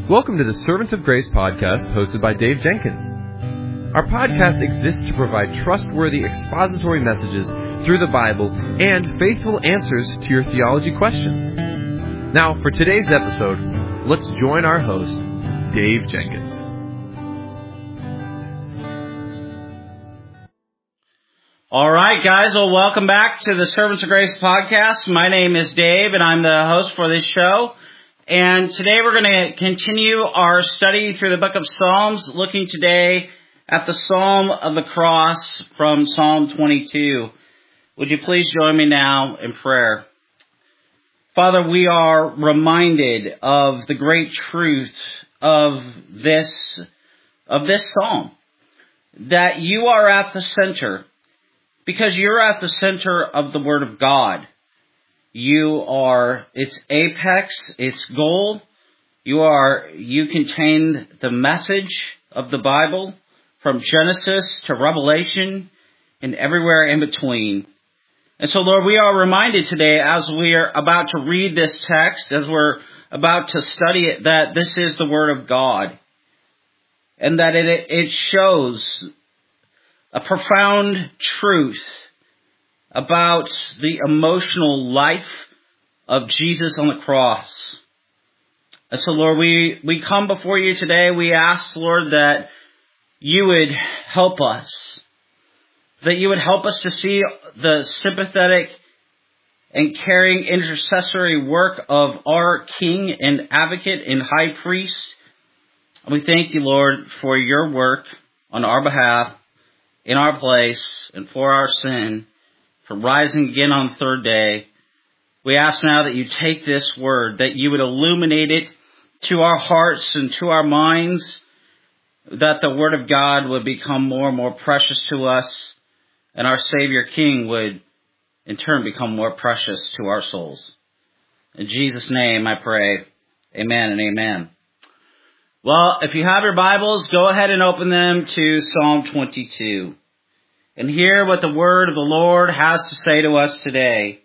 Welcome to the Servants of Grace podcast hosted by Dave Jenkins. Our podcast exists to provide trustworthy expository messages through the Bible and faithful answers to your theology questions. Now, for today's episode, let's join our host, Dave Jenkins. All right, guys. Well, welcome back to the Servants of Grace podcast. My name is Dave, and I'm the host for this show. And today we're going to continue our study through the book of Psalms, looking today at the Psalm of the Cross from Psalm 22. Would you please join me now in prayer? Father, we are reminded of the great truth of this psalm, that you are at the center, because you're at the center of the Word of God. You are its apex, its goal. You contain the message of the Bible from Genesis to Revelation and everywhere in between. And so, Lord, we are reminded today as we are about to read this text, as we're about to study it, that this is the Word of God. And that it shows a profound truth about the emotional life of Jesus on the cross. And so, Lord, we come before you today. We ask, Lord, that you would help us. That you would help us to see the sympathetic and caring intercessory work of our King and Advocate and High Priest. And we thank you, Lord, for your work on our behalf, in our place, and for our sin, for rising again on the third day. We ask now that you take this word, that you would illuminate it to our hearts and to our minds, that the Word of God would become more and more precious to us, and our Savior King would in turn become more precious to our souls. In Jesus' name I pray, amen and amen. Well, if you have your Bibles, go ahead and open them to Psalm 22. And hear what the word of the Lord has to say to us today.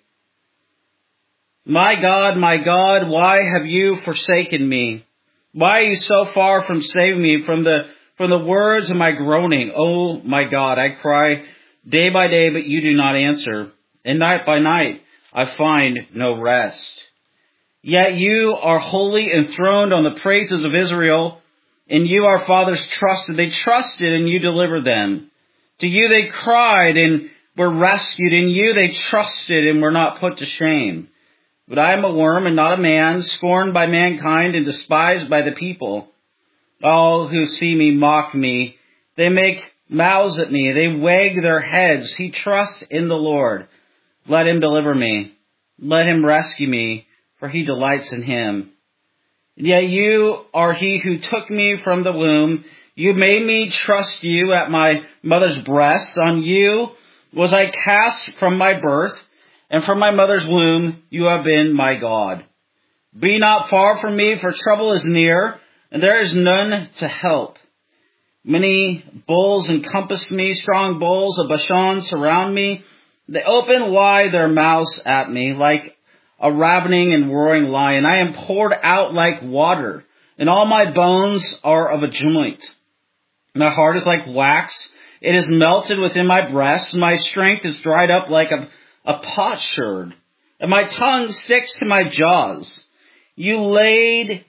My God, why have you forsaken me? Why are you so far from saving me from the words of my groaning? Oh, my God, I cry day by day, but you do not answer. And night by night, I find no rest. Yet you are wholly enthroned on the praises of Israel, and you, our fathers, trusted. They trusted, and you delivered them. To you they cried and were rescued. In you they trusted and were not put to shame. But I am a worm and not a man, scorned by mankind and despised by the people. All who see me mock me. They make mouths at me. They wag their heads. He trusts in the Lord. Let him deliver me. Let him rescue me, for he delights in him. And yet you are he who took me from the womb. You made me trust you at my mother's breast. On you was I cast from my birth, and from my mother's womb you have been my God. Be not far from me, for trouble is near, and there is none to help. Many bulls encompass me, strong bulls of Bashan surround me. They open wide their mouths at me like a ravening and roaring lion. I am poured out like water, and all my bones are of a joint. My heart is like wax. It is melted within my breast. My strength is dried up like a potsherd, and my tongue sticks to my jaws. You lay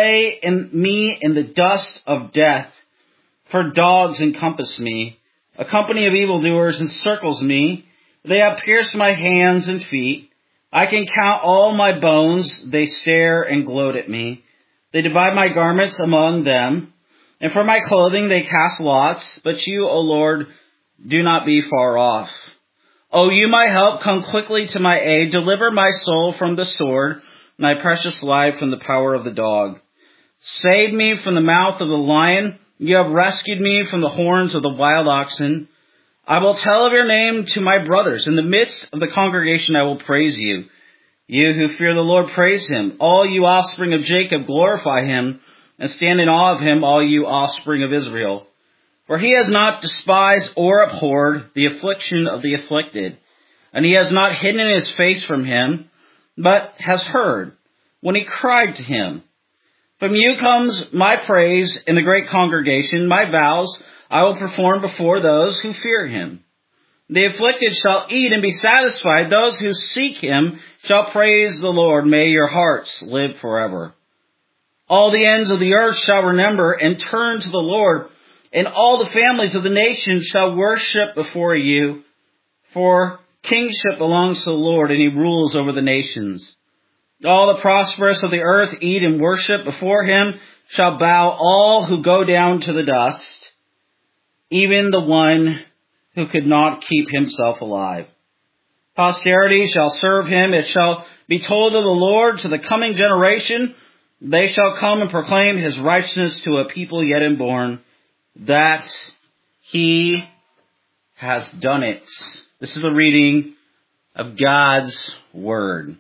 me in the dust of death, for dogs encompass me. A company of evildoers encircles me. They have pierced my hands and feet. I can count all my bones. They stare and gloat at me. They divide my garments among them. And for my clothing they cast lots, but you, O Lord, do not be far off. O you, my help, come quickly to my aid. Deliver my soul from the sword, my precious life from the power of the dog. Save me from the mouth of the lion. You have rescued me from the horns of the wild oxen. I will tell of your name to my brothers. In the midst of the congregation I will praise you. You who fear the Lord, praise him. All you offspring of Jacob, glorify him. And stand in awe of him, all you offspring of Israel. For he has not despised or abhorred the affliction of the afflicted, and he has not hidden his face from him, but has heard when he cried to him. From you comes my praise in the great congregation. My vows I will perform before those who fear him. The afflicted shall eat and be satisfied. Those who seek him shall praise the Lord. May your hearts live forever. All the ends of the earth shall remember and turn to the Lord, and all the families of the nations shall worship before you. For kingship belongs to the Lord, and he rules over the nations. All the prosperous of the earth eat and worship before him shall bow, all who go down to the dust, even the one who could not keep himself alive. Posterity shall serve him. It shall be told of the Lord to the coming generation. They shall come and proclaim his righteousness to a people yet unborn, that he has done it. This is a reading of God's word.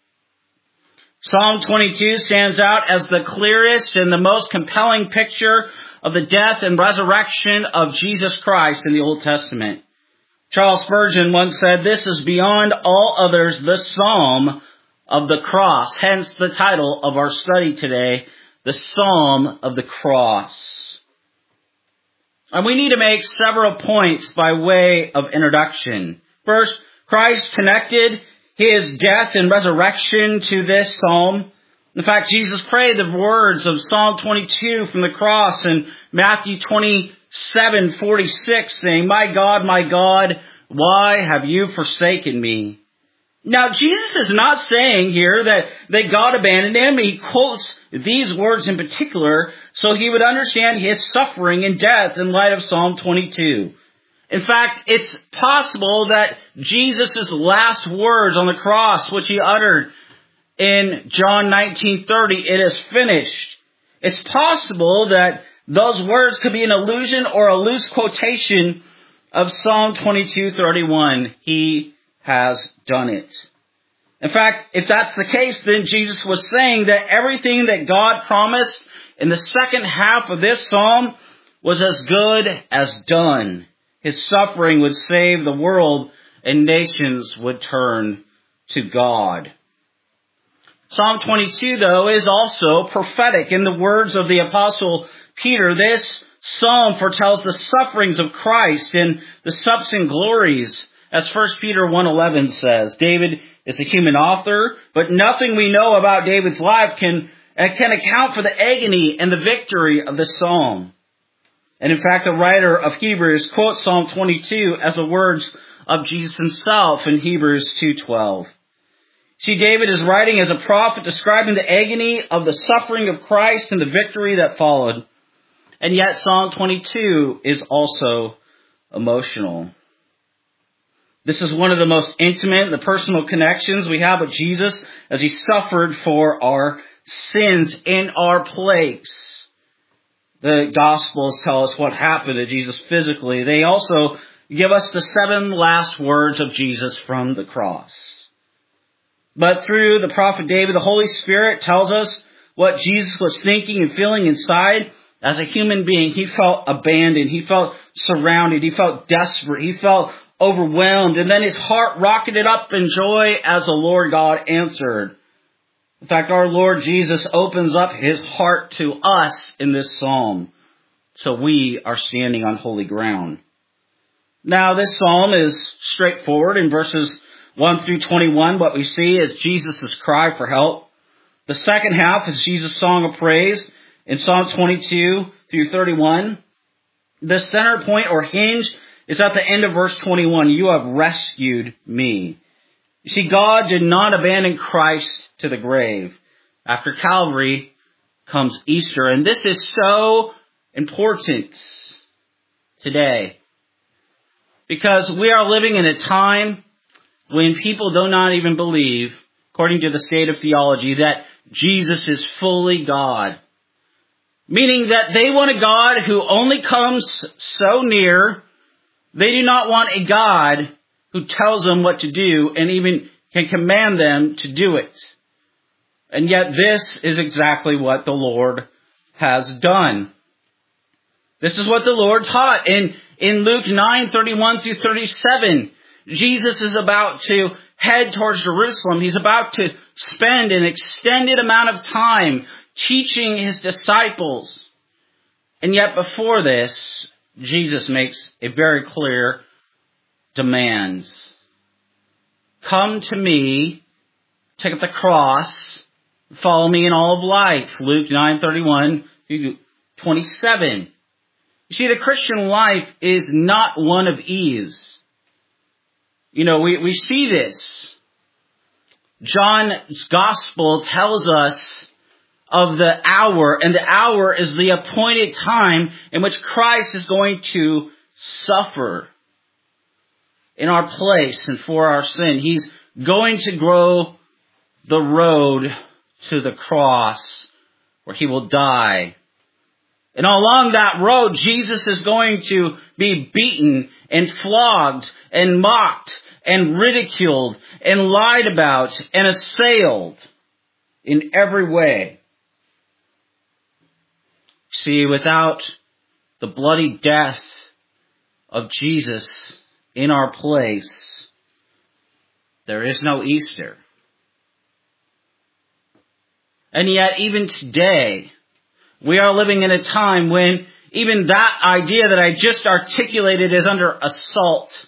Psalm 22 stands out as the clearest and the most compelling picture of the death and resurrection of Jesus Christ in the Old Testament. Charles Spurgeon once said, "This is beyond all others the Psalm of the Cross." Hence the title of our study today, the Psalm of the Cross. And we need to make several points by way of introduction. First, Christ connected his death and resurrection to this psalm. In fact, Jesus prayed the words of Psalm 22 from the cross and Matthew 27:46, saying, my God, why have you forsaken me?" Now, Jesus is not saying here that God abandoned him. He quotes these words in particular so he would understand his suffering and death in light of Psalm 22. In fact, it's possible that Jesus' last words on the cross, which he uttered in John 19:30, "It is finished." It's possible that those words could be an allusion or a loose quotation of Psalm 22:31. He has done it. In fact, if that's the case, then Jesus was saying that everything that God promised in the second half of this psalm was as good as done. His suffering would save the world and nations would turn to God. Psalm 22, though, is also prophetic. In the words of the Apostle Peter, this psalm foretells the sufferings of Christ and the subsequent glories. As 1 Peter 1:11 says, David is a human author, but nothing we know about David's life can account for the agony and the victory of this psalm. And in fact, the writer of Hebrews quotes Psalm 22 as the words of Jesus himself in Hebrews 2:12. See, David is writing as a prophet describing the agony of the suffering of Christ and the victory that followed. And yet Psalm 22 is also emotional. This is one of the most intimate, the personal connections we have with Jesus as he suffered for our sins in our place. The Gospels tell us what happened to Jesus physically. They also give us the 7 last words of Jesus from the cross. But through the prophet David, the Holy Spirit tells us what Jesus was thinking and feeling inside. As a human being, he felt abandoned. He felt surrounded. He felt desperate. He felt overwhelmed. And then his heart rocketed up in joy as the Lord God answered. In fact, our Lord Jesus opens up his heart to us in this psalm. So we are standing on holy ground. Now, this psalm is straightforward. In verses 1 through 21, what we see is Jesus' cry for help. The second half is Jesus' song of praise in Psalm 22 through 31. The center point or hinge is at the end of verse 21. You have rescued me. You see, God did not abandon Christ to the grave. After Calvary comes Easter. And this is so important today, because we are living in a time when people do not even believe, according to the state of theology, that Jesus is fully God. Meaning that they want a God who only comes so near. They do not want a God who tells them what to do and even can command them to do it. And yet this is exactly what the Lord has done. This is what the Lord taught in Luke 9:31 through 37. Jesus is about to head towards Jerusalem. He's about to spend an extended amount of time teaching his disciples. And yet before this, Jesus makes a very clear demand. Come to me, take up the cross, follow me in all of life. Luke 9:31 through 27. You see, the Christian life is not one of ease. You know, we see this. John's gospel tells us of the hour, and the hour is the appointed time in which Christ is going to suffer in our place and for our sin. He's going to go the road to the cross where he will die. And along that road, Jesus is going to be beaten and flogged and mocked and ridiculed and lied about and assailed in every way. See, without the bloody death of Jesus in our place, there is no Easter. And yet, even today, we are living in a time when even that idea that I just articulated is under assault.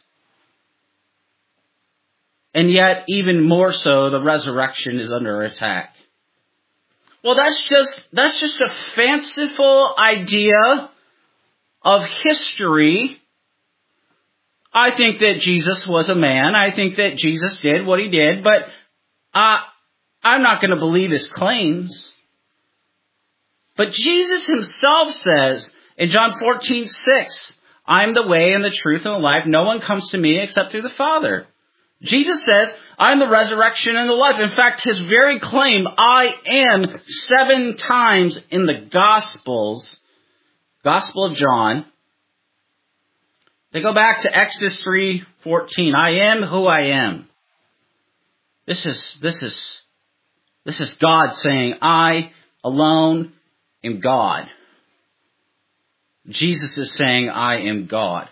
And yet, even more so, the resurrection is under attack. Well, that's just a fanciful idea of history. I think that Jesus was a man. I think that Jesus did what he did, but I'm not going to believe his claims. But Jesus himself says in John 14:6, I'm the way and the truth and the life. No one comes to me except through the Father. Jesus says, I'm the resurrection and the life. In fact, his very claim, I am, 7 times in the Gospels, Gospel of John, they go back to Exodus 3:14. I am who I am. This is God saying, I alone am God. Jesus is saying, I am God.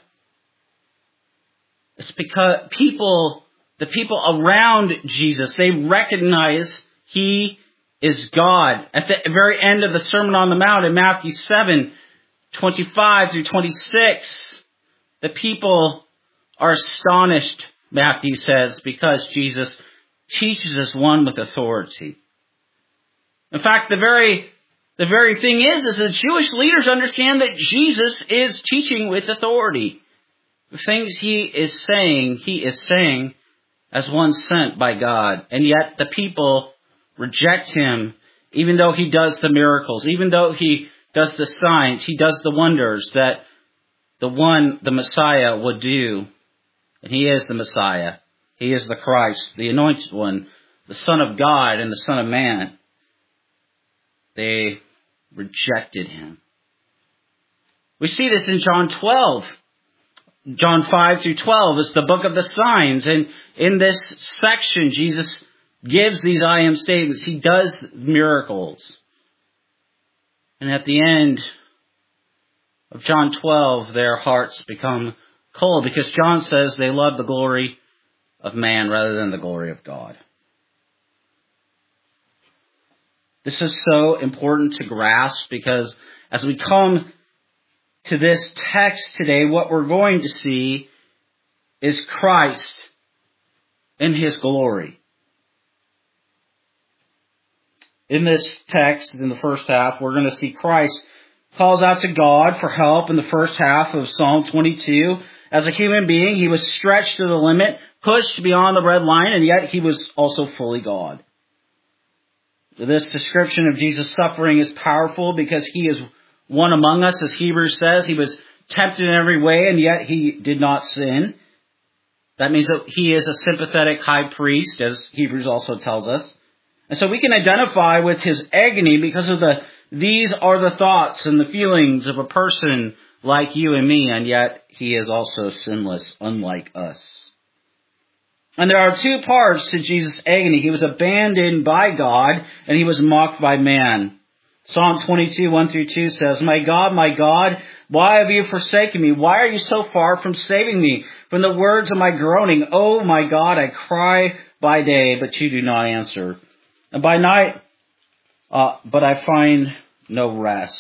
It's because the people around Jesus, they recognize he is God. At the very end of the Sermon on the Mount in Matthew 7:25 through 26, the people are astonished, Matthew says, because Jesus teaches as one with authority. In fact, the very thing is that Jewish leaders understand that Jesus is teaching with authority. The things he is saying as one sent by God. And yet the people reject him, even though he does the miracles, even though he does the signs, he does the wonders that the Messiah would do. And he is the Messiah. He is the Christ, the anointed one, the Son of God and the Son of Man. They rejected him. We see this in John 12. John 5 through 12 is the book of the signs. And in this section, Jesus gives these I am statements. He does miracles. And at the end of John 12, their hearts become cold because John says they love the glory of man rather than the glory of God. This is so important to grasp because as we come to this text today, what we're going to see is Christ in his glory. In this text, in the first half, we're going to see Christ calls out to God for help in the first half of Psalm 22. As a human being, he was stretched to the limit, pushed beyond the red line, and yet he was also fully God. This description of Jesus' suffering is powerful because he is one among us, as Hebrews says. He was tempted in every way, and yet he did not sin. That means that he is a sympathetic high priest, as Hebrews also tells us. And so we can identify with his agony because of these are the thoughts and the feelings of a person like you and me, and yet he is also sinless, unlike us. And there are 2 parts to Jesus' agony. He was abandoned by God, and he was mocked by man. Psalm 22, 1 through 2 says, my God, why have you forsaken me? Why are you so far from saving me? From the words of my groaning, oh my God, I cry by day, but you do not answer. And by night but I find no rest.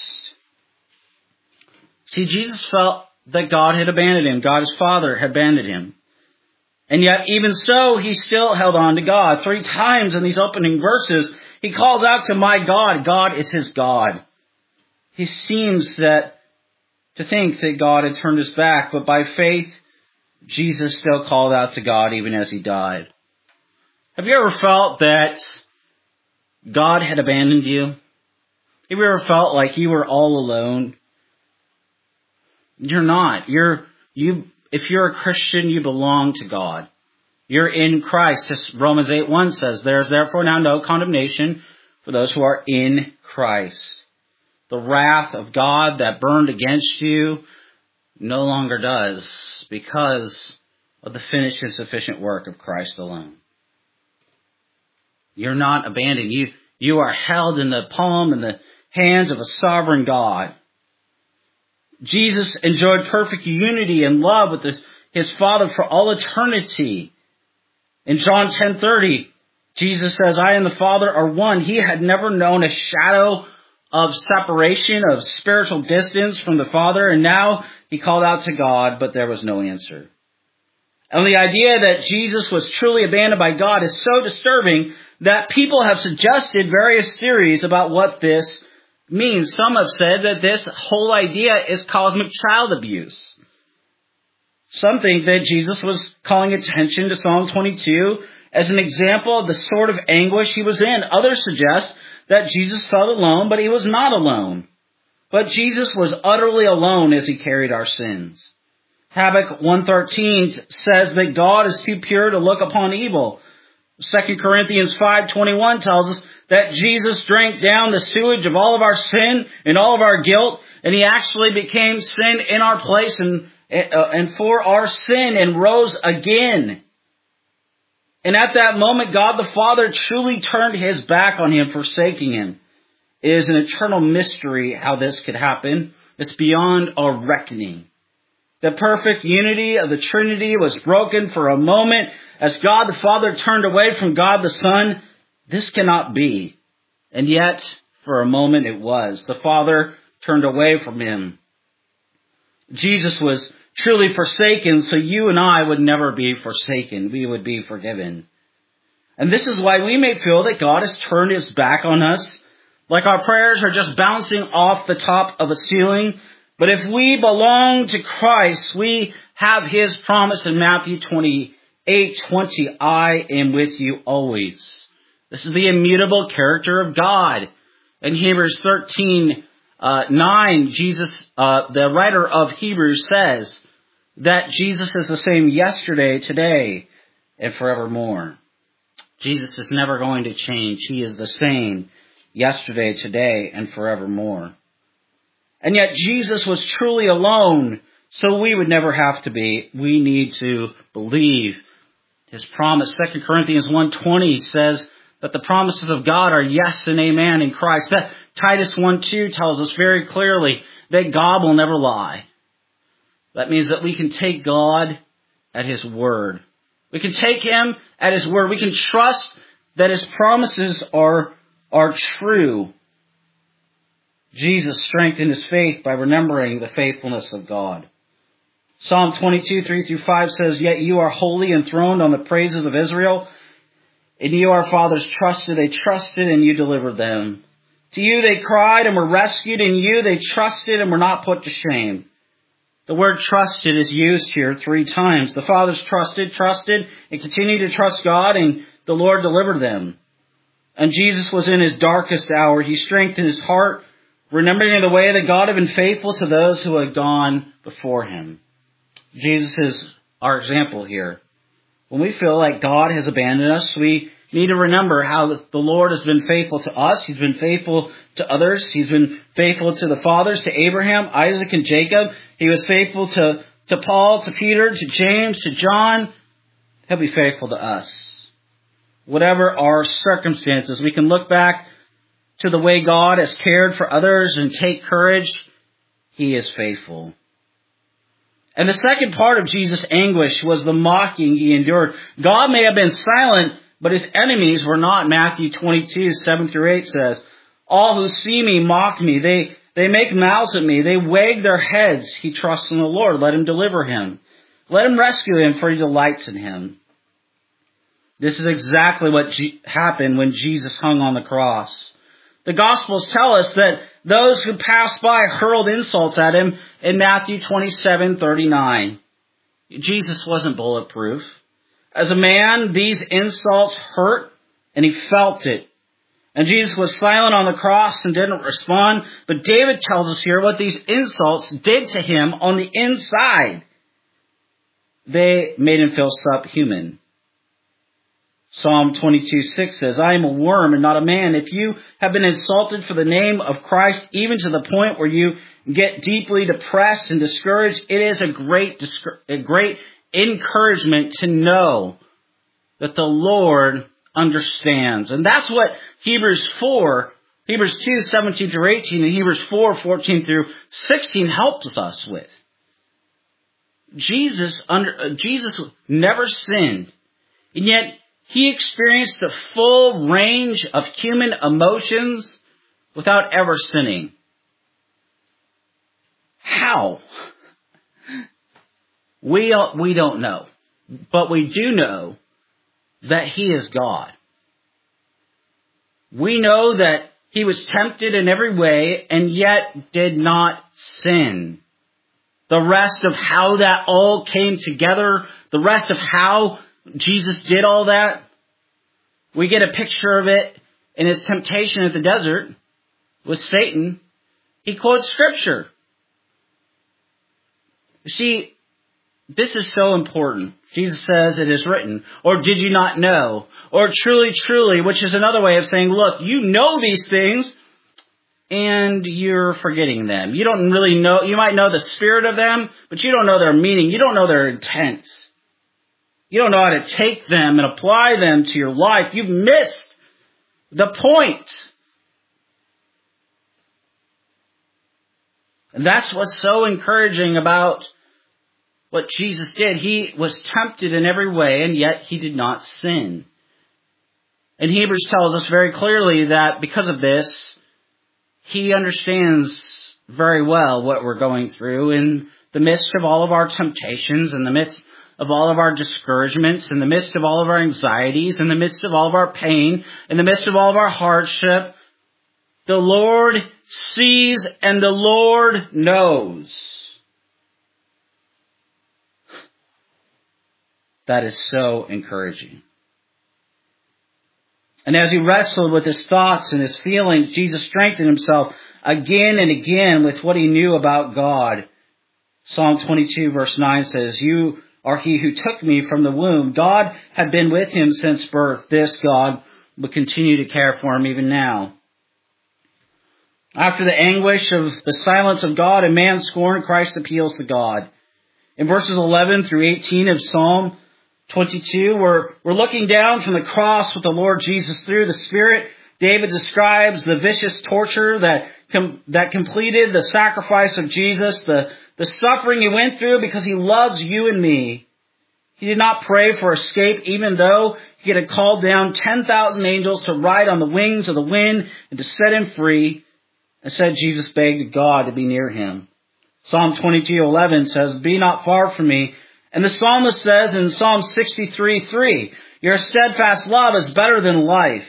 See, Jesus felt that God had abandoned him. God his Father had abandoned him. And yet, even so, he still held on to God. 3 times in these opening verses, he calls out to my God. God is his God. He seems to think that God had turned his back, but by faith, Jesus still called out to God even as he died. Have you ever felt that God had abandoned you? Have you ever felt like you were all alone? You're not. If you're a Christian, you belong to God. You're in Christ. As Romans 8:1 says, there is therefore now no condemnation for those who are in Christ. The wrath of God that burned against you no longer does because of the finished and sufficient work of Christ alone. You're not abandoned. You are held in the palm and the hands of a sovereign God. Jesus enjoyed perfect unity and love with his Father for all eternity. In John 10:30, Jesus says, I and the Father are one. He had never known a shadow of separation, of spiritual distance from the Father, and now he called out to God, but there was no answer. And the idea that Jesus was truly abandoned by God is so disturbing that people have suggested various theories about what this means. Some have said that this whole idea is cosmic child abuse. Some think that Jesus was calling attention to Psalm 22 as an example of the sort of anguish he was in. Others suggest that Jesus felt alone, but he was not alone. But Jesus was utterly alone as he carried our sins. Habakkuk 1:13 says that God is too pure to look upon evil. 2 Corinthians 5:21 tells us that Jesus drank down the sewage of all of our sin and all of our guilt, and he actually became sin in our place and for our sin and rose again. And at that moment, God the Father truly turned his back on him, forsaking him. It is an eternal mystery how this could happen. It's beyond our reckoning. The perfect unity of the Trinity was broken for a moment as God the Father turned away from God the Son. This cannot be. And yet, for a moment it was. The Father turned away from him. Jesus was truly forsaken, so you and I would never be forsaken. We would be forgiven. And this is why we may feel that God has turned his back on us, like our prayers are just bouncing off the top of a ceiling. But if we belong to Christ, we have his promise in Matthew 28:20, I am with you always. This is the immutable character of God. In Hebrews 13:9, the writer of Hebrews says that Jesus is the same yesterday, today, and forevermore. Jesus is never going to change. He is the same yesterday, today, and forevermore. And yet Jesus was truly alone, so we would never have to be. We need to believe his promise. 2 Corinthians 1:20 says that the promises of God are yes and amen in Christ. That Titus 1:2 tells us very clearly that God will never lie. That means that we can take God at his word. We can take him at his word. We can trust that his promises are true. Jesus strengthened his faith by remembering the faithfulness of God. Psalm 22:3-5 says, Yet you are holy, enthroned on the praises of Israel. In you our fathers trusted. They trusted and you delivered them. To you they cried and were rescued. In you they trusted and were not put to shame. The word trusted is used here 3 times. The fathers trusted, and continued to trust God, and the Lord delivered them. And Jesus was in his darkest hour. He strengthened his heart, remembering the way that God had been faithful to those who had gone before him. Jesus is our example here. When we feel like God has abandoned us, we need to remember how the Lord has been faithful to us. He's been faithful to others. He's been faithful to the fathers, to Abraham, Isaac, and Jacob. He was faithful to Paul, to Peter, to James, to John. He'll be faithful to us. Whatever our circumstances, we can look back to the way God has cared for others and take courage. He is faithful. And the second part of Jesus' anguish was the mocking he endured. God may have been silent, but his enemies were not. Matthew 22:7-8 says, All who see me mock me. They make mouths at me. They wag their heads. He trusts in the Lord. Let him deliver him. Let him rescue him, for he delights in him. This is exactly what happened when Jesus hung on the cross. The Gospels tell us that those who passed by hurled insults at him in Matthew 27:39. Jesus wasn't bulletproof. As a man, these insults hurt, and he felt it. And Jesus was silent on the cross and didn't respond. But David tells us here what these insults did to him on the inside. They made him feel subhuman. Psalm 22:6 says, I am a worm and not a man. If you have been insulted for the name of Christ, even to the point where you get deeply depressed and discouraged, it is a great encouragement to know that the Lord understands. And that's what Hebrews 2:17 through 18, and Hebrews 4:14 through 16 helps us with. Jesus never sinned, and yet he experienced the full range of human emotions without ever sinning. How? We don't know. But we do know that he is God. We know that he was tempted in every way and yet did not sin. The rest of how that all came together, the rest of how Jesus did all that, we get a picture of it in his temptation at the desert with Satan. He quotes Scripture. You see, this is so important. Jesus says, it is written, or did you not know? Or truly, truly, which is another way of saying, look, you know these things, and you're forgetting them. You don't really know, you might know the spirit of them, but you don't know their meaning. You don't know their intent. You don't know how to take them and apply them to your life. You've missed the point. And that's what's so encouraging about what Jesus did. He was tempted in every way, and yet he did not sin. And Hebrews tells us very clearly that because of this, he understands very well what we're going through in the midst of all of our temptations, in the midst of all of our discouragements, in the midst of all of our anxieties, in the midst of all of our pain, in the midst of all of our hardship. The Lord sees and the Lord knows. That is so encouraging. And as he wrestled with his thoughts and his feelings, Jesus strengthened himself again and again with what he knew about God. Psalm 22 verse 9 says, you are he who took me from the womb. God had been with him since birth. This God will continue to care for him even now. After the anguish of the silence of God and man's scorn, Christ appeals to God. In verses 11 through 18 of Psalm 22, we're looking down from the cross with the Lord Jesus through the Spirit. David describes the vicious torture that completed the sacrifice of Jesus, the suffering he went through because he loves you and me. He did not pray for escape, even though he had called down 10,000 angels to ride on the wings of the wind and to set him free. Instead, Jesus begged God to be near him. Psalm 22:11 says, be not far from me. And the psalmist says in Psalm 63:3, your steadfast love is better than life.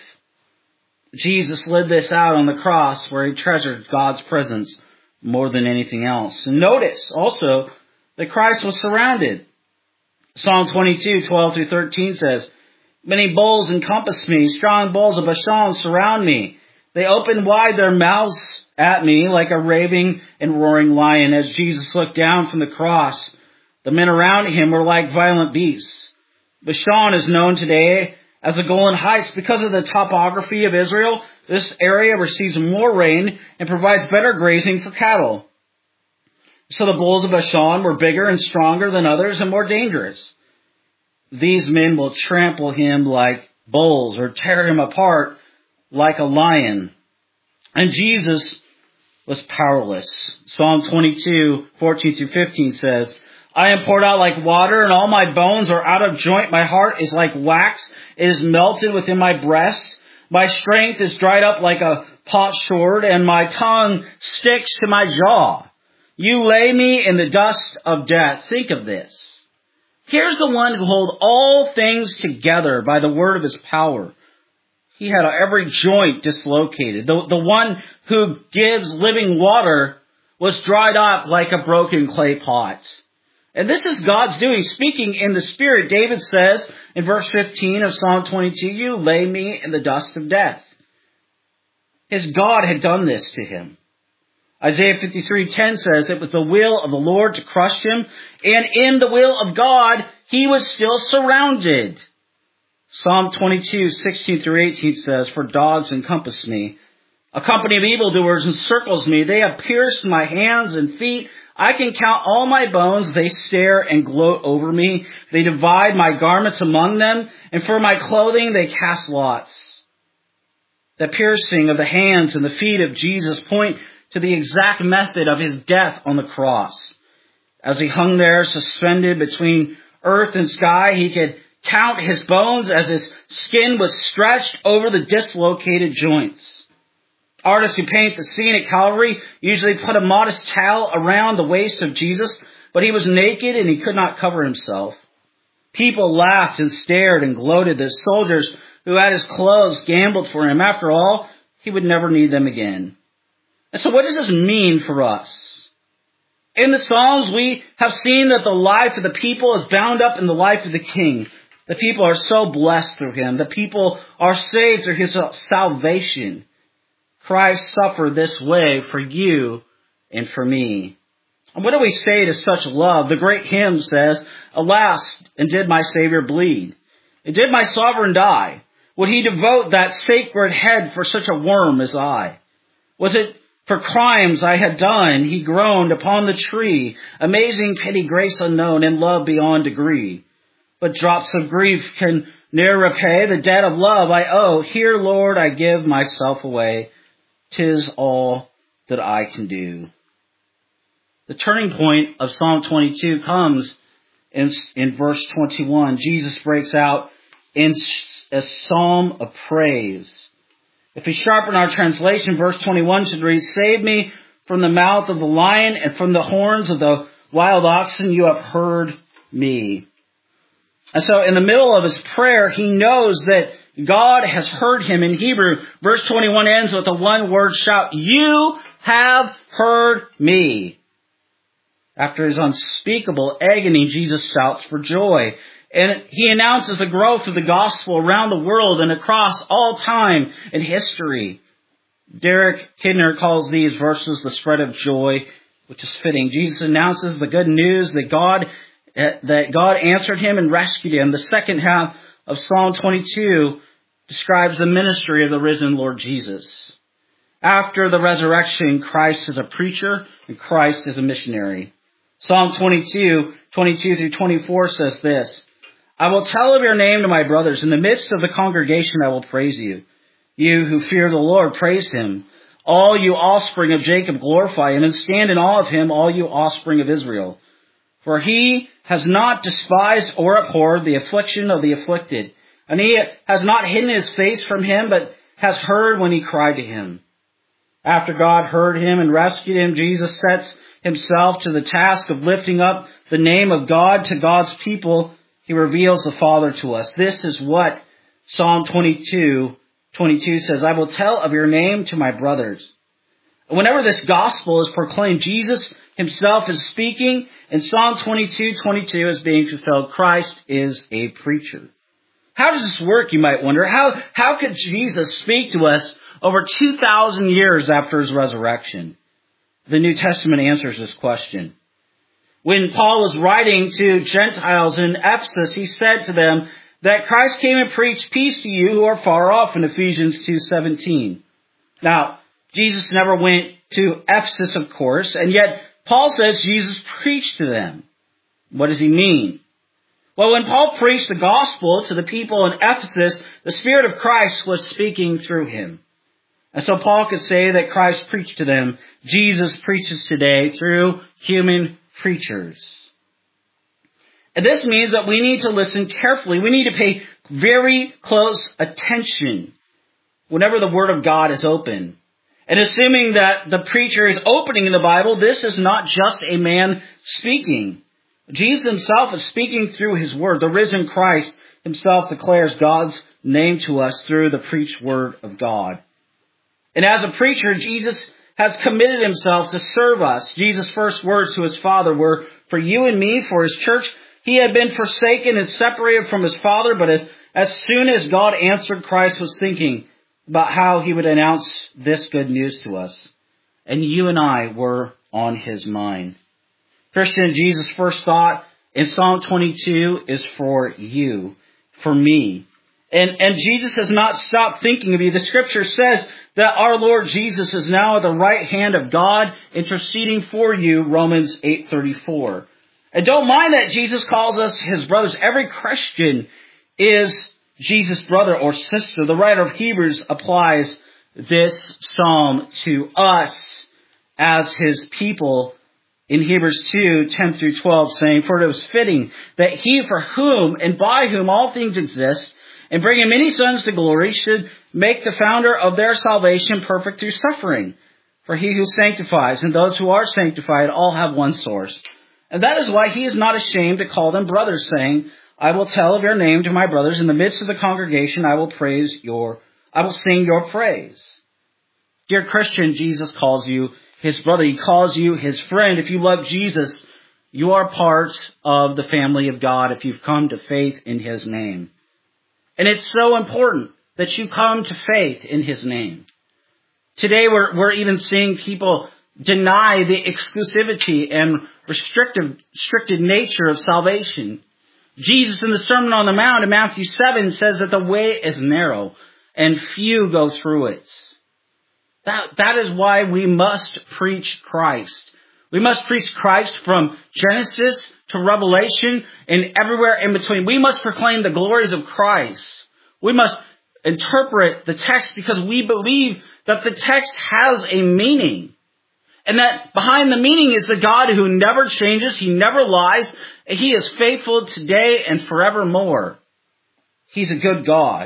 Jesus lived this out on the cross where he treasured God's presence more than anything else. And notice also that Christ was surrounded. Psalm 22:12 through 13 says, many bulls encompass me, strong bulls of Bashan surround me. They open wide their mouths at me like a raving and roaring lion. As Jesus looked down from the cross, the men around him were like violent beasts. Bashan is known today as the Golan Heights. Because of the topography of Israel, this area receives more rain and provides better grazing for cattle. So the bulls of Bashan were bigger and stronger than others and more dangerous. These men will trample him like bulls or tear him apart like a lion. And Jesus was powerless. Psalm 22:14 through 15 says, I am poured out like water, and all my bones are out of joint. My heart is like wax. It is melted within my breast. My strength is dried up like a potsherd, and my tongue sticks to my jaw. You lay me in the dust of death. Think of this. Here's the one who holds all things together by the word of his power. He had every joint dislocated. The one who gives living water was dried up like a broken clay pot. And this is God's doing. Speaking in the Spirit, David says in verse 15 of Psalm 22, you lay me in the dust of death. His God had done this to him. Isaiah 53:10 says it was the will of the Lord to crush him, and in the will of God, he was still surrounded. Psalm 22:16-18 says, for dogs encompass me. A company of evildoers encircles me. They have pierced my hands and feet. I can count all my bones. They stare and gloat over me. They divide my garments among them, and for my clothing they cast lots. The piercing of the hands and the feet of Jesus point to the exact method of his death on the cross. As he hung there suspended between earth and sky, he could count his bones as his skin was stretched over the dislocated joints. Artists who paint the scene at Calvary usually put a modest towel around the waist of Jesus, but he was naked and he could not cover himself. People laughed and stared and gloated. The soldiers who had his clothes gambled for him. After all, he would never need them again. And so what does this mean for us? In the Psalms, we have seen that the life of the people is bound up in the life of the King. The people are so blessed through him. The people are saved through his salvation. Christ suffered this way for you and for me. And what do we say to such love? The great hymn says, alas, and did my Savior bleed? And did my sovereign die? Would he devote that sacred head for such a worm as I? Was it for crimes I had done, he groaned upon the tree, amazing pity, grace unknown, and love beyond degree. But drops of grief can ne'er repay the debt of love I owe. Here, Lord, I give myself away. 'Tis all that I can do. The turning point of Psalm 22 comes in verse 21. Jesus breaks out in a psalm of praise. If we sharpen our translation, verse 21 should read, save me from the mouth of the lion and from the horns of the wild oxen. You have heard me. And so in the middle of his prayer, he knows that God has heard him. In Hebrew, verse 21 ends with the one word shout, you have heard me. After his unspeakable agony, Jesus shouts for joy. And he announces the growth of the gospel around the world and across all time and history. Derek Kidner calls these verses the spread of joy, which is fitting. Jesus announces the good news that God answered him and rescued him. The second half of Psalm 22 describes the ministry of the risen Lord Jesus. After the resurrection, Christ is a preacher and Christ is a missionary. Psalm 22:22-24 says this, I will tell of your name to my brothers. In the midst of the congregation, I will praise you. You who fear the Lord, praise him. All you offspring of Jacob, glorify him, and stand in awe of him, all you offspring of Israel. For he has not despised or abhorred the affliction of the afflicted, and he has not hidden his face from him, but has heard when he cried to him. After God heard him and rescued him, Jesus sets himself to the task of lifting up the name of God to God's people. He reveals the Father to us. This is what Psalm 22:22 says, I will tell of your name to my brothers. Whenever this gospel is proclaimed, Jesus himself is speaking, and Psalm 22:22 is being fulfilled. Christ is a preacher. How does this work, you might wonder? How could Jesus speak to us over 2,000 years after his resurrection? The New Testament answers this question. When Paul was writing to Gentiles in Ephesus, he said to them that Christ came and preached peace to you who are far off in Ephesians 2:17. Now, Jesus never went to Ephesus, of course, and yet Paul says Jesus preached to them. What does he mean? Well, when Paul preached the gospel to the people in Ephesus, the Spirit of Christ was speaking through him. And so Paul could say that Christ preached to them. Jesus preaches today through human preachers. And this means that we need to listen carefully. We need to pay very close attention whenever the Word of God is open. And assuming that the preacher is opening the Bible, this is not just a man speaking. Jesus himself is speaking through his word. The risen Christ himself declares God's name to us through the preached word of God. And as a preacher, Jesus has committed himself to serve us. Jesus' first words to his Father were, for you and me, for his church, he had been forsaken and separated from his Father, but as soon as God answered, Christ was thinking about how he would announce this good news to us. And you and I were on his mind. Christian, Jesus' first thought in Psalm 22 is for you, for me. And Jesus has not stopped thinking of you. The scripture says that our Lord Jesus is now at the right hand of God, interceding for you, Romans 8:34. And don't mind that Jesus calls us his brothers. Every Christian is Jesus' brother or sister. The writer of Hebrews applies this psalm to us as his people in Hebrews 2:10 through 12, saying, for it was fitting that he for whom and by whom all things exist, and bringing many sons to glory, should make the founder of their salvation perfect through suffering. For he who sanctifies and those who are sanctified all have one source. And that is why he is not ashamed to call them brothers, saying, I will tell of your name to my brothers. In the midst of the congregation, I will sing your praise. Dear Christian, Jesus calls you his brother. He calls you his friend. If you love Jesus, you are part of the family of God if you've come to faith in his name. And it's so important that you come to faith in his name. Today we're even seeing people deny the exclusivity and restricted nature of salvation. Jesus in the Sermon on the Mount in Matthew 7 says that the way is narrow and few go through it. That is why we must preach Christ. We must preach Christ from Genesis to Revelation and everywhere in between. We must proclaim the glories of Christ. We must interpret the text because we believe that the text has a meaning. And that behind the meaning is the God who never changes. He never lies. He is faithful today and forevermore. He's a good God.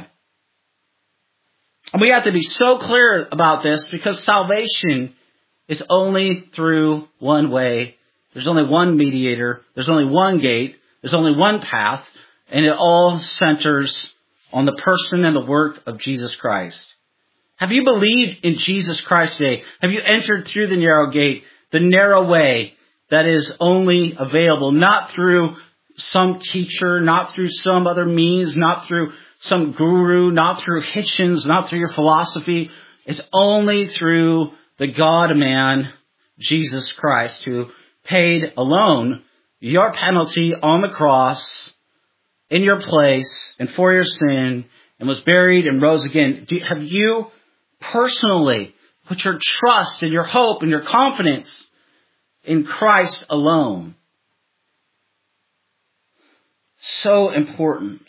And we have to be so clear about this because salvation is only through one way. There's only one mediator. There's only one gate. There's only one path. And it all centers on the person and the work of Jesus Christ. Have you believed in Jesus Christ today? Have you entered through the narrow gate, the narrow way that is only available, not through some teacher, not through some other means, not through some guru, not through Hitchens, not through your philosophy. It's only through the God-man, Jesus Christ, who paid alone your penalty on the cross in your place and for your sin and was buried and rose again. Have you personally put your trust and your hope and your confidence in Christ alone? So important.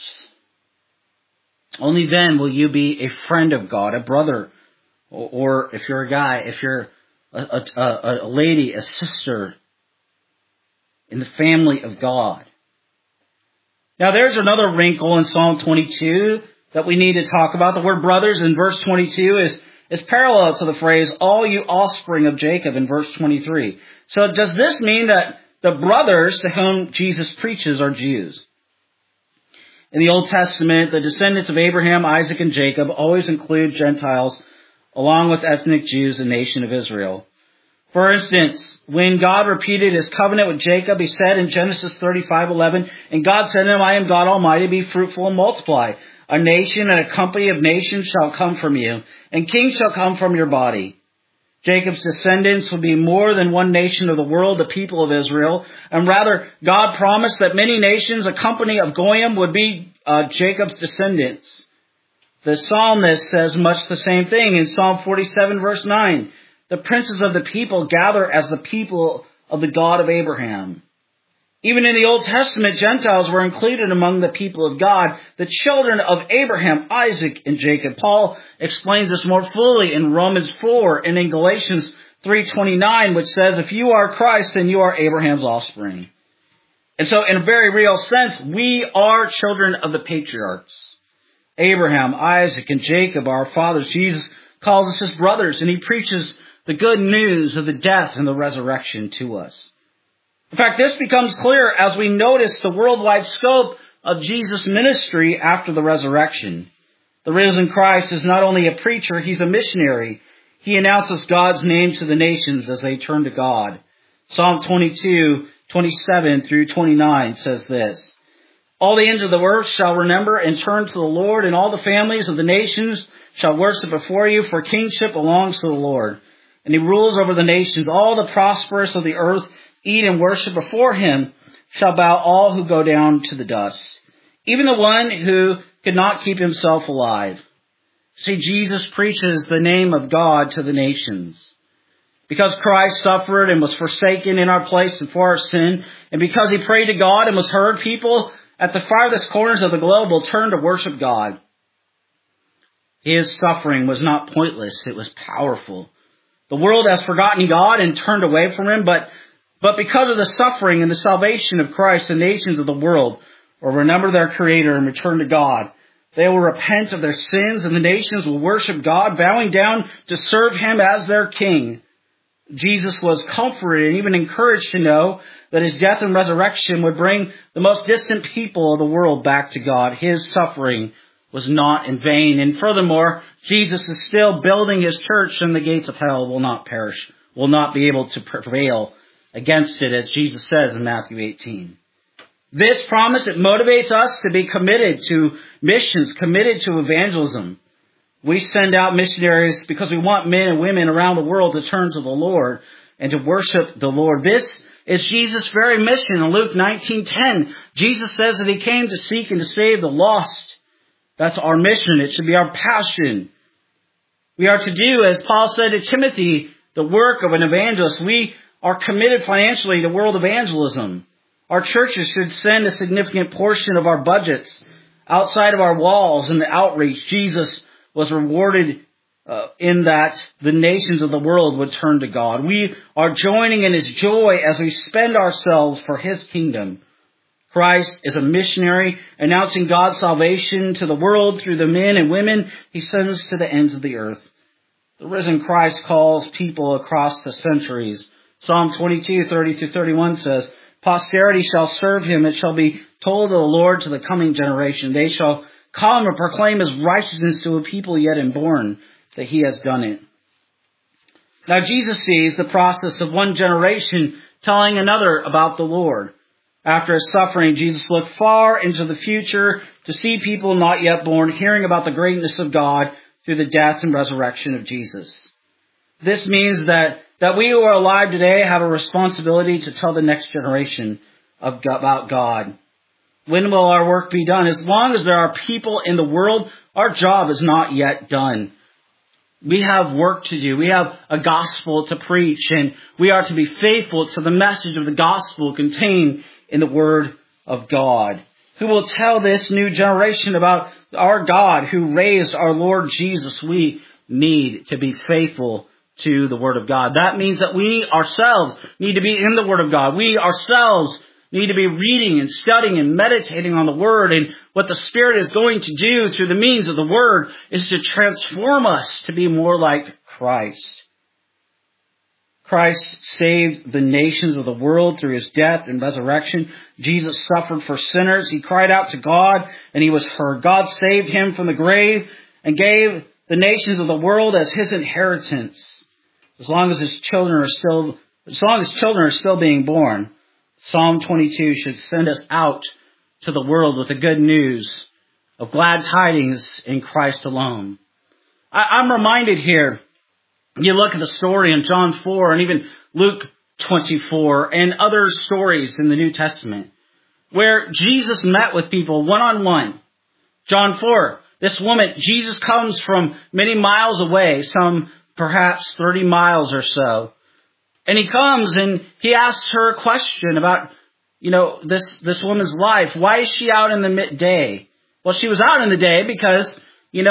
Only then will you be a friend of God, a brother, or if you're a guy, if you're a lady, a sister in the family of God. Now there's another wrinkle in Psalm 22 that we need to talk about. The word brothers in verse 22 is parallel to the phrase, all you offspring of Jacob in verse 23. So does this mean that the brothers to whom Jesus preaches are Jews? In the Old Testament, the descendants of Abraham, Isaac, and Jacob always include Gentiles along with ethnic Jews, the nation of Israel. For instance, when God repeated his covenant with Jacob, he said in Genesis 35:11, and God said to him, I am God Almighty, be fruitful and multiply. A nation and a company of nations shall come from you, and kings shall come from your body. Jacob's descendants would be more than one nation of the world, the people of Israel. And rather, God promised that many nations, a company of Goyim, would be Jacob's descendants. The psalmist says much the same thing in Psalm 47, verse 9. The princes of the people gather as the people of the God of Abraham. Even in the Old Testament, Gentiles were included among the people of God, the children of Abraham, Isaac, and Jacob. Paul explains this more fully in Romans 4 and in Galatians 3:29, which says, if you are Christ, then you are Abraham's offspring. And so in a very real sense, we are children of the patriarchs. Abraham, Isaac, and Jacob are our fathers. Jesus calls us his brothers, and he preaches the good news of the death and the resurrection to us. In fact, this becomes clear as we notice the worldwide scope of Jesus' ministry after the resurrection. The risen Christ is not only a preacher, he's a missionary. He announces God's name to the nations as they turn to God. Psalm 22:27 through 29 says this: All the ends of the earth shall remember and turn to the Lord, and all the families of the nations shall worship before you, for kingship belongs to the Lord. And he rules over the nations. All the prosperous of the earth eat and worship before him. Shall bow all who go down to the dust, even the one who could not keep himself alive. See, Jesus preaches the name of God to the nations. Because Christ suffered and was forsaken in our place and for our sin, and because he prayed to God and was heard, people at the farthest corners of the globe will turn to worship God. His suffering was not pointless, it was powerful. The world has forgotten God and turned away from him, but because of the suffering and the salvation of Christ, the nations of the world will remember their Creator and return to God. They will repent of their sins, and the nations will worship God, bowing down to serve him as their King. Jesus was comforted and even encouraged to know that his death and resurrection would bring the most distant people of the world back to God. His suffering was not in vain. And furthermore, Jesus is still building his church, and the gates of hell will not perish, will not be able to prevail against it, as Jesus says in Matthew 18. This promise, it motivates us to be committed to missions, committed to evangelism. We send out missionaries because we want men and women around the world to turn to the Lord and to worship the Lord. This is Jesus' very mission. In Luke 19:10, Jesus says that he came to seek and to save the lost. That's our mission. It should be our passion. We are to do, as Paul said to Timothy, the work of an evangelist. We are committed financially to world evangelism. Our churches should send a significant portion of our budgets outside of our walls in the outreach. Jesus was rewarded in that the nations of the world would turn to God. We are joining in his joy as we spend ourselves for his kingdom. Christ is a missionary announcing God's salvation to the world through the men and women he sends to the ends of the earth. The risen Christ calls people across the centuries. Psalm 22:30-31 says, Posterity shall serve him. It shall be told of the Lord to the coming generation. They shall come and proclaim his righteousness to a people yet unborn, that he has done it. Now Jesus sees the process of one generation telling another about the Lord. After his suffering, Jesus looked far into the future to see people not yet born hearing about the greatness of God through the death and resurrection of Jesus. This means that we who are alive today have a responsibility to tell the next generation about God. When will our work be done? As long as there are people in the world, our job is not yet done. We have work to do. We have a gospel to preach, and we are to be faithful to the message of the gospel contained in the Word of God. Who will tell this new generation about our God who raised our Lord Jesus? We need to be faithful to the Word of God. That means that we ourselves need to be in the Word of God. We ourselves need to be reading and studying and meditating on the Word. And what the Spirit is going to do through the means of the Word is to transform us to be more like Christ. Christ saved the nations of the world through his death and resurrection. Jesus suffered for sinners. He cried out to God and he was heard. God saved him from the grave and gave the nations of the world as his inheritance. As long as children are still being born, Psalm 22 should send us out to the world with the good news of glad tidings in Christ alone. I'm reminded here, you look at the story in John 4 and even Luke 24 and other stories in the New Testament where Jesus met with people one-on-one. John 4, this woman, Jesus comes from many miles away, some perhaps 30 miles or so. And he comes and he asks her a question about, this woman's life. Why is she out in the midday? Well, she was out in the day because,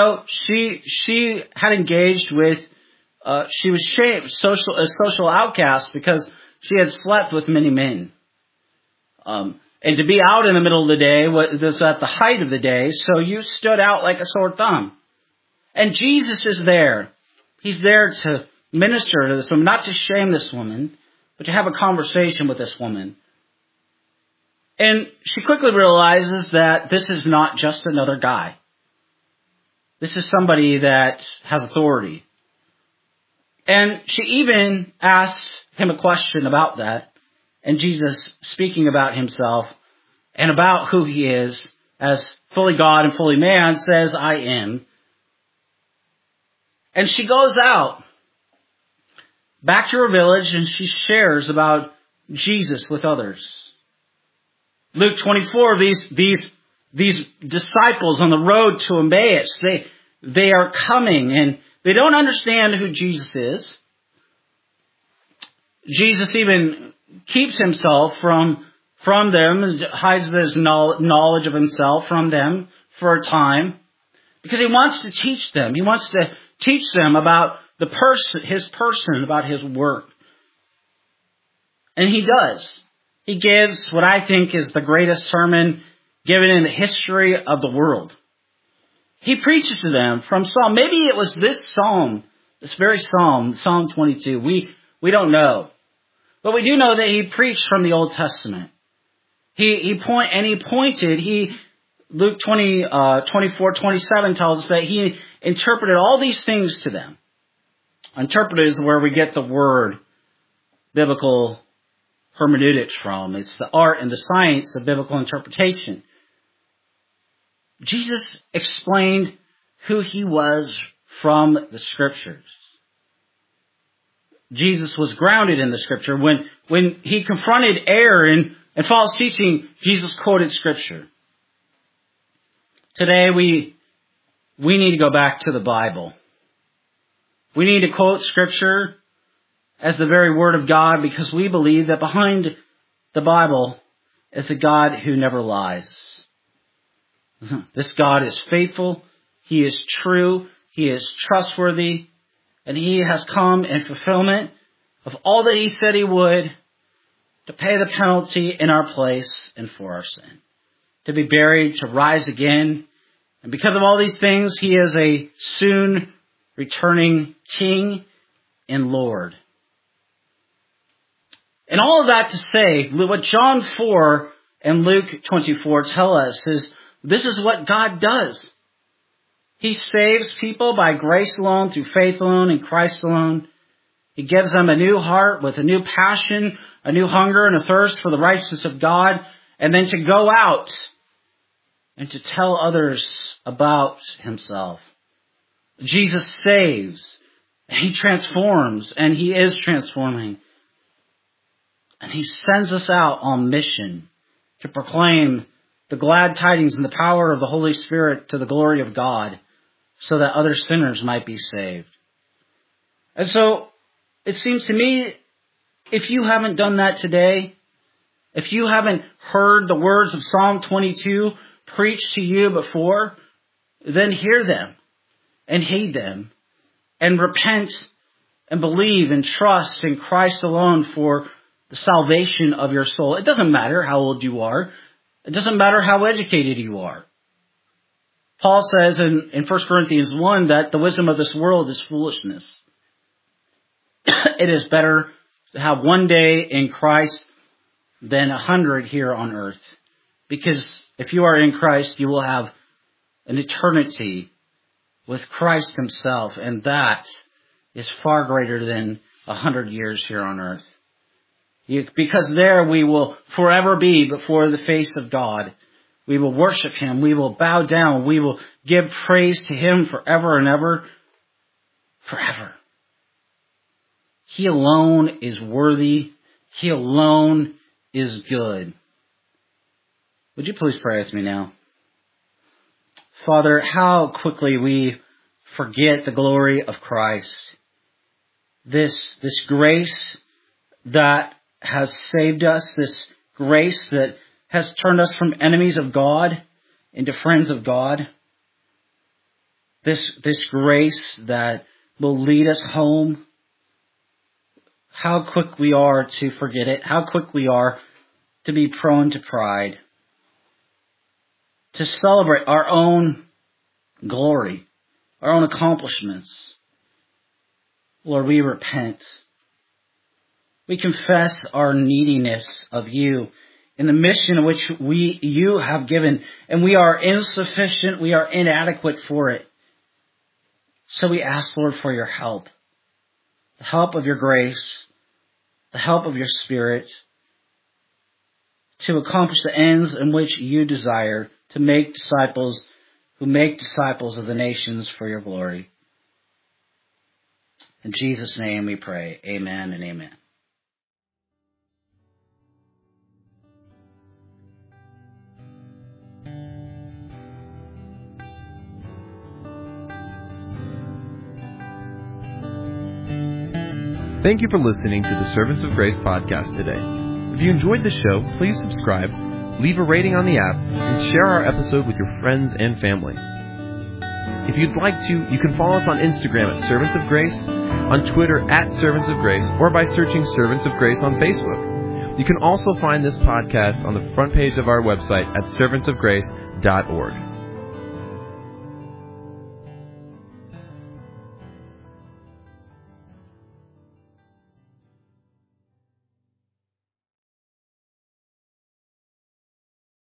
she had engaged with, she was shamed, a social outcast because she had slept with many men. And to be out in the middle of the day was at the height of the day, so you stood out like a sore thumb. And Jesus is there. He's there to minister to this woman, not to shame this woman, but to have a conversation with this woman. And she quickly realizes that this is not just another guy. This is somebody that has authority. And she even asks him a question about that. And Jesus, speaking about himself and about who he is as fully God and fully man, says, I am. And she goes out back to her village and she shares about Jesus with others. Luke 24, these disciples on the road to Emmaus, they are coming and they don't understand who Jesus is. Jesus even keeps himself from them, hides his knowledge of himself from them for a time, because he wants to teach them. He wants to teach them about his person, about his work. And he does. He gives what I think is the greatest sermon given in the history of the world. He preaches to them from Psalm. Maybe it was this psalm, this very psalm, Psalm 22. We don't know. But we do know that he preached from the Old Testament. Luke 24:27 tells us that he interpreted all these things to them. Interpreted is where we get the word biblical hermeneutics from. It's the art and the science of biblical interpretation. Jesus explained who he was from the Scriptures. Jesus was grounded in the Scripture. When he confronted error and false teaching, Jesus quoted Scripture. Today we need to go back to the Bible. We need to quote Scripture as the very Word of God, because we believe that behind the Bible is a God who never lies. This God is faithful, He is true, He is trustworthy, and He has come in fulfillment of all that He said He would to pay the penalty in our place and for our sin. To be buried, to rise again. And because of all these things, He is a soon returning King and Lord. And all of that to say, what John 4 and Luke 24 tell us is this is what God does. He saves people by grace alone, through faith alone, in Christ alone. He gives them a new heart with a new passion, a new hunger and a thirst for the righteousness of God, and then to go out and to tell others about Himself. Jesus saves, and He transforms, and He is transforming. And He sends us out on mission to proclaim the glad tidings and the power of the Holy Spirit to the glory of God, so that other sinners might be saved. And so, it seems to me, if you haven't done that today, if you haven't heard the words of Psalm 22 preached to you before, then hear them and heed them and repent and believe and trust in Christ alone for the salvation of your soul. It doesn't matter how old you are. It doesn't matter how educated you are. Paul says in 1 Corinthians 1 that the wisdom of this world is foolishness. It is better to have one day in Christ than 100 here on earth. Because if you are in Christ, you will have an eternity with Christ Himself. And that is far greater than 100 years here on earth. Because there we will forever be before the face of God. We will worship Him. We will bow down. We will give praise to Him forever and ever. Forever. He alone is worthy. He alone is good. Would you please pray with me now? Father, how quickly we forget the glory of Christ. This grace that has saved us, this grace that has turned us from enemies of God into friends of God. This grace that will lead us home. How quick we are to forget it. How quick we are to be prone to pride. To celebrate our own glory, our own accomplishments. Lord, we repent. We confess our neediness of you in the mission in which you have given, and we are insufficient, we are inadequate for it. So we ask, Lord, for your help, the help of your grace, the help of your Spirit, to accomplish the ends in which you desire, to make disciples who make disciples of the nations for your glory. In Jesus' name we pray. Amen and amen. Thank you for listening to the Servants of Grace podcast today. If you enjoyed the show, please subscribe, leave a rating on the app, and share our episode with your friends and family. If you'd like to, you can follow us on Instagram at Servants of Grace, on Twitter at Servants of Grace, or by searching Servants of Grace on Facebook. You can also find this podcast on the front page of our website at servantsofgrace.org.